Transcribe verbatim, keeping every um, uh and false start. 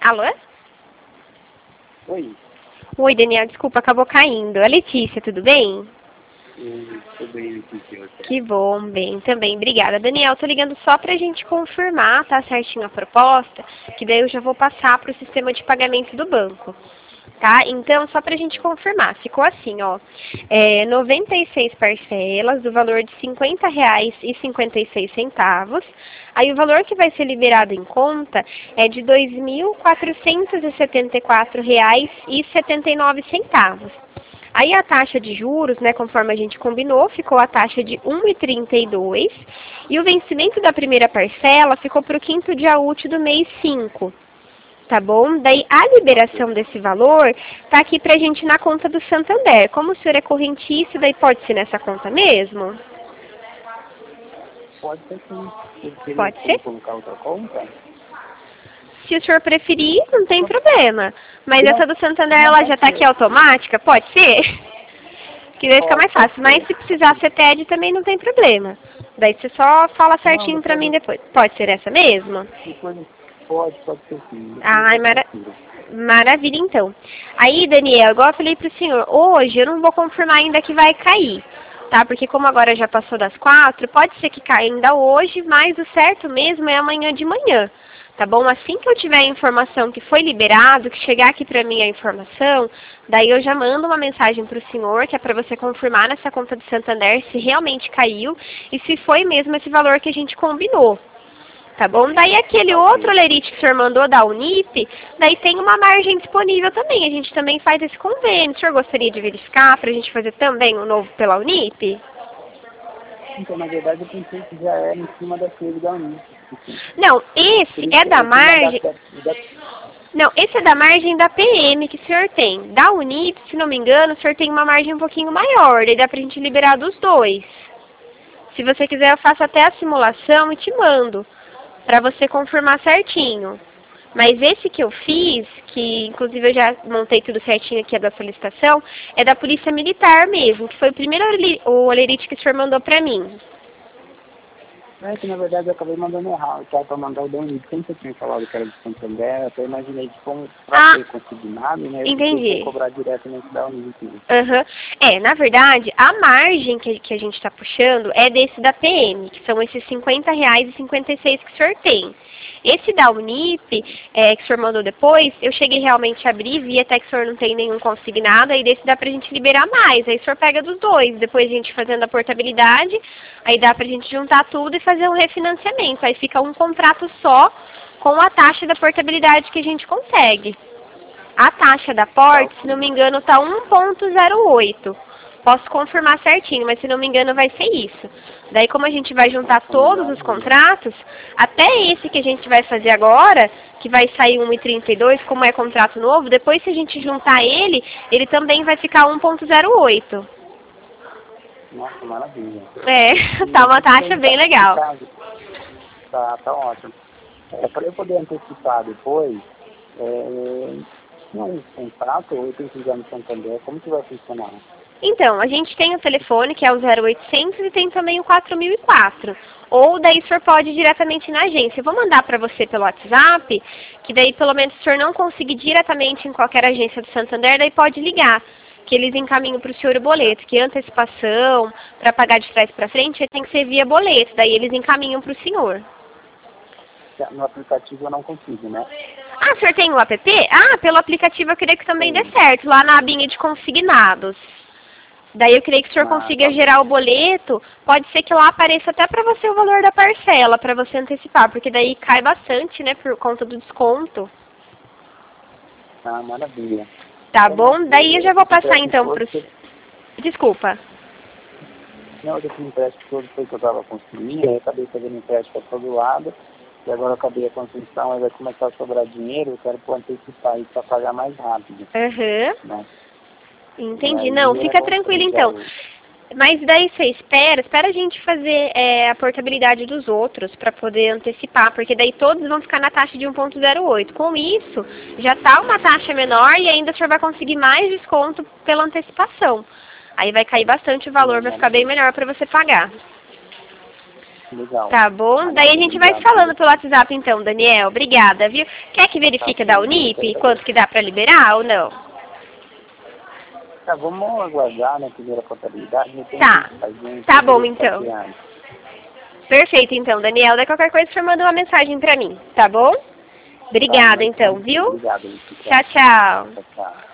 Alô? Oi. Oi, Daniel, desculpa, acabou caindo. É Letícia, tudo bem? Oi, tudo bem, Letícia? Que bom, bem, também, obrigada. Daniel, tô ligando só pra gente confirmar, tá certinho a proposta, que daí eu já vou passar pro sistema de pagamento do banco. Tá? Então, só pra gente confirmar, ficou assim, ó, é, noventa e seis parcelas do valor de cinquenta reais e cinquenta e seis centavos. Aí o valor que vai ser liberado em conta é de dois mil quatrocentos e setenta e quatro reais e setenta e nove centavos. Aí a taxa de juros, né, conforme a gente combinou, ficou a taxa de um vírgula trinta e dois e o vencimento da primeira parcela ficou para o quinto dia útil do mês cinco. Tá bom? Daí a liberação desse valor tá aqui pra gente na conta do Santander. Como o senhor é correntista, daí pode ser nessa conta mesmo? Pode ser sim. Você Pode ser? colocar outra conta? Se o senhor preferir, não tem problema. Mas essa do Santander, ela já tá aqui automática? Pode ser? Que daí fica mais fácil. Mas se precisar ser T E D também não tem problema. Daí você só fala certinho pra mim depois. Pode ser essa mesmo? Pode, pode ser sim. Ai, mara... maravilha, então. Aí, Daniel, igual eu falei pro senhor, hoje eu não vou confirmar ainda que vai cair, tá? Porque como agora já passou das quatro, pode ser que caia ainda hoje, mas o certo mesmo é amanhã de manhã, tá bom? Assim que eu tiver a informação que foi liberado, que chegar aqui pra mim a informação, daí eu já mando uma mensagem pro senhor, que é pra você confirmar nessa conta do Santander se realmente caiu e se foi mesmo esse valor que a gente combinou. Tá bom? Daí aquele outro lerite que o senhor mandou da Unip, daí tem uma margem disponível também. A gente também faz esse convênio. O senhor gostaria de verificar para a gente fazer também o novo pela Unip? Então, na verdade, eu pensei que já era em cima daquele da Unip. Não, esse é da margem... Não, esse é da margem da P M que o senhor tem. Da Unip, se não me engano, o senhor tem uma margem um pouquinho maior. Daí dá pra gente liberar dos dois. Se você quiser, eu faço até a simulação e te mando, para você confirmar certinho. Mas esse que eu fiz, que inclusive eu já montei tudo certinho aqui da solicitação, é da Polícia Militar mesmo, que foi o primeiro o olerite que o senhor mandou para mim. É que na verdade eu acabei mandando errado, que era para mandar o da Unip. Como você tinha falado que era de Santander, até imaginei que como para ah, ter consignado, né, eu entendi. cobrar diretamente da Unip. Uhum. É, na verdade, a margem que, que a gente está puxando é desse da P M, que são esses cinquenta reais e cinquenta e seis que o senhor tem. Esse da Unip, é, que o senhor mandou depois, eu cheguei realmente a abrir, vi até que o senhor não tem nenhum consignado, aí desse dá pra gente liberar mais, aí o senhor pega dos dois, depois a gente fazendo a portabilidade, aí dá pra gente juntar tudo e fazer um refinanciamento, aí fica um contrato só com a taxa da portabilidade que a gente consegue. A taxa da Porte, se não me engano, está um ponto zero oito. Posso confirmar certinho, mas se não me engano vai ser isso. Daí como a gente vai juntar todos os contratos, até esse que a gente vai fazer agora, que vai sair um vírgula trinta e dois, como é contrato novo, depois se a gente juntar ele, ele também vai ficar um ponto zero oito. Nossa, maravilha. É, tá uma taxa bem legal. Tá, tá ótimo. É, para eu poder antecipar depois, é, não um contrato, ou eu tenho que usar no Santander, como que vai funcionar? Então, a gente tem o telefone, que é o zero oitocentos, e tem também o quatro mil e quatro. Ou daí o senhor pode ir diretamente na agência. Eu vou mandar para você pelo WhatsApp, que daí pelo menos se o senhor não conseguir diretamente em qualquer agência do Santander, daí pode ligar, que eles encaminham para o senhor o boleto, que antecipação, para pagar de trás para frente, tem que ser via boleto, daí eles encaminham para o senhor. No aplicativo eu não consigo, né? Ah, o senhor tem o app? Ah, pelo aplicativo eu queria que também dê certo, lá na abinha de consignados. Daí eu queria que o senhor ah, consiga tá gerar o boleto, pode ser que lá apareça até para você o valor da parcela, para você antecipar, porque daí cai bastante, né, por conta do desconto. Ah, maravilha. Tá bom? Daí eu já vou passar então para os... Desculpa. Não, eu fiz empréstimo todo, foi que eu estava construindo, aí eu acabei fazendo empréstimo para todo lado, e agora eu acabei a construção, aí vai começar a sobrar dinheiro, eu quero pôr antecipar isso para pagar mais rápido. Aham. Uhum. Né? Entendi. Não, fica tranquilo então. Mas daí você espera, espera a gente fazer é, a portabilidade dos outros para poder antecipar, porque daí todos vão ficar na taxa de um ponto zero oito. Com isso, já está uma taxa menor e ainda o senhor vai conseguir mais desconto pela antecipação. Aí vai cair bastante o valor, vai ficar bem melhor para você pagar. Legal. Tá bom? Daí a gente vai se falando pelo WhatsApp então, Daniel. Obrigada, viu? Quer que verifique da Unip quanto que dá pra liberar ou não? Tá, vamos aguardar na primeira contabilidade. Tá. Tá bom, então. Perfeito, então, Daniel. Daí qualquer coisa você manda uma mensagem pra mim, tá bom? Obrigada, então, viu? Obrigado. Tchau, tchau. Tchau, tchau.